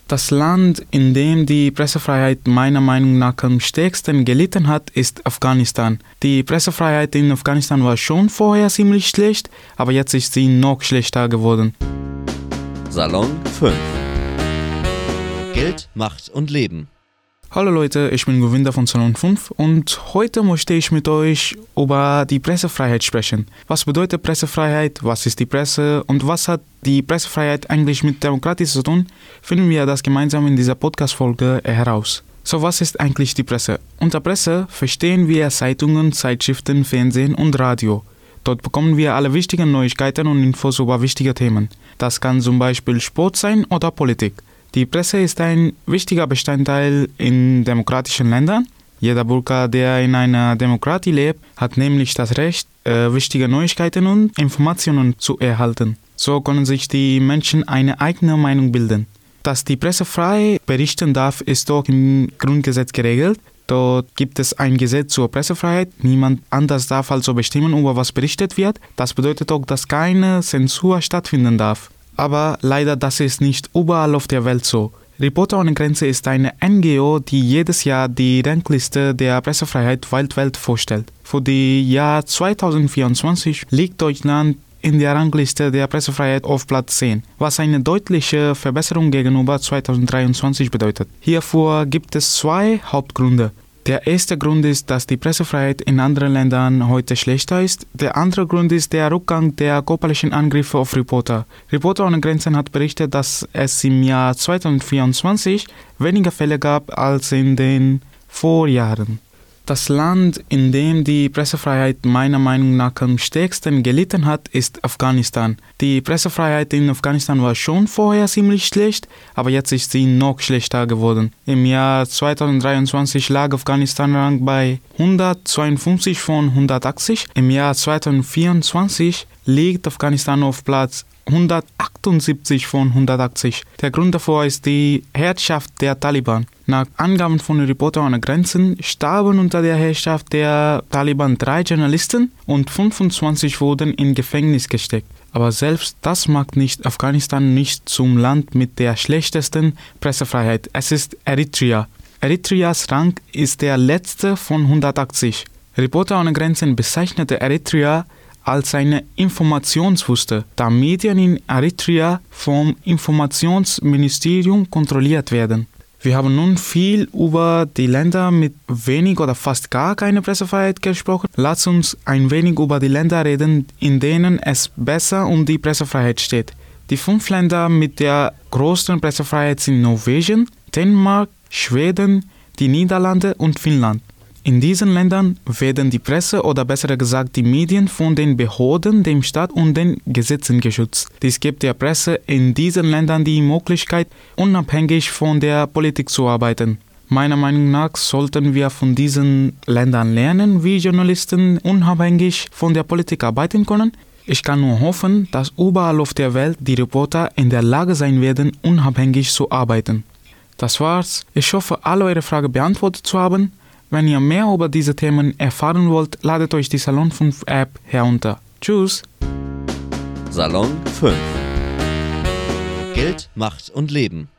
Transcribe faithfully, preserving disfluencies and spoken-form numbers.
Das Land, in dem die Pressefreiheit meiner Meinung nach am stärksten gelitten hat, ist Afghanistan. Die Pressefreiheit in Afghanistan war schon vorher ziemlich schlecht, aber jetzt ist sie noch schlechter geworden. Salon fünf. Geld, Macht und Leben. Hallo Leute, ich bin Govinda von Salon fünf und heute möchte ich mit euch über die Pressefreiheit sprechen. Was bedeutet Pressefreiheit, was ist die Presse und was hat die Pressefreiheit eigentlich mit Demokratie zu tun, finden wir das gemeinsam in dieser Podcast-Folge heraus. So, was ist eigentlich die Presse? Unter Presse verstehen wir Zeitungen, Zeitschriften, Fernsehen und Radio. Dort bekommen wir alle wichtigen Neuigkeiten und Infos über wichtige Themen. Das kann zum Beispiel Sport sein oder Politik. Die Presse ist ein wichtiger Bestandteil in demokratischen Ländern. Jeder Bürger, der in einer Demokratie lebt, hat nämlich das Recht, äh, wichtige Neuigkeiten und Informationen zu erhalten. So können sich die Menschen eine eigene Meinung bilden. Dass die Presse frei berichten darf, ist auch im Grundgesetz geregelt. Dort gibt es ein Gesetz zur Pressefreiheit. Niemand anders darf also bestimmen, über was berichtet wird. Das bedeutet auch, dass keine Zensur stattfinden darf. Aber leider, das ist nicht überall auf der Welt so. Reporter ohne Grenze ist eine N G O, die jedes Jahr die Rangliste der Pressefreiheit weltweit vorstellt. Für das Jahr zweitausendvierundzwanzig liegt Deutschland in der Rangliste der Pressefreiheit auf Platz zehn, was eine deutliche Verbesserung gegenüber zweitausenddreiundzwanzig bedeutet. Hierfür gibt es zwei Hauptgründe. Der erste Grund ist, dass die Pressefreiheit in anderen Ländern heute schlechter ist. Der andere Grund ist der Rückgang der körperlichen Angriffe auf Reporter. Reporter ohne Grenzen hat berichtet, dass es im Jahr zweitausendvierundzwanzig weniger Fälle gab als in den Vorjahren. Das Land, in dem die Pressefreiheit meiner Meinung nach am stärksten gelitten hat, ist Afghanistan. Die Pressefreiheit in Afghanistan war schon vorher ziemlich schlecht, aber jetzt ist sie noch schlechter geworden. Im Jahr zweitausenddreiundzwanzig lag Afghanistan bei hundertzweiundfünfzig von hundertachtzig. Im Jahr zweitausendvierundzwanzig liegt Afghanistan auf Platz hundertachtundsiebzig von hundertachtzig. Der Grund dafür ist die Herrschaft der Taliban. Nach Angaben von Reporter ohne Grenzen starben unter der Herrschaft der Taliban drei Journalisten und fünfundzwanzig wurden in Gefängnis gesteckt. Aber selbst das macht nicht Afghanistan nicht zum Land mit der schlechtesten Pressefreiheit. Es ist Eritrea. Eritreas Rang ist der letzte von hundertachtzig. Reporter ohne Grenzen bezeichnete Eritrea als eine Informationswüste, da Medien in Eritrea vom Informationsministerium kontrolliert werden. Wir haben nun viel über die Länder mit wenig oder fast gar keine Pressefreiheit gesprochen. Lasst uns ein wenig über die Länder reden, in denen es besser um die Pressefreiheit steht. Die fünf Länder mit der größten Pressefreiheit sind Norwegen, Dänemark, Schweden, die Niederlande und Finnland. In diesen Ländern werden die Presse oder besser gesagt die Medien von den Behörden, dem Staat und den Gesetzen geschützt. Dies gibt der Presse in diesen Ländern die Möglichkeit, unabhängig von der Politik zu arbeiten. Meiner Meinung nach sollten wir von diesen Ländern lernen, wie Journalisten unabhängig von der Politik arbeiten können. Ich kann nur hoffen, dass überall auf der Welt die Reporter in der Lage sein werden, unabhängig zu arbeiten. Das war's. Ich hoffe, alle eure Fragen beantwortet zu haben. Wenn ihr mehr über diese Themen erfahren wollt, ladet euch die Salon fünf App herunter. Tschüss! Salon fünf. Geld, Macht und Leben.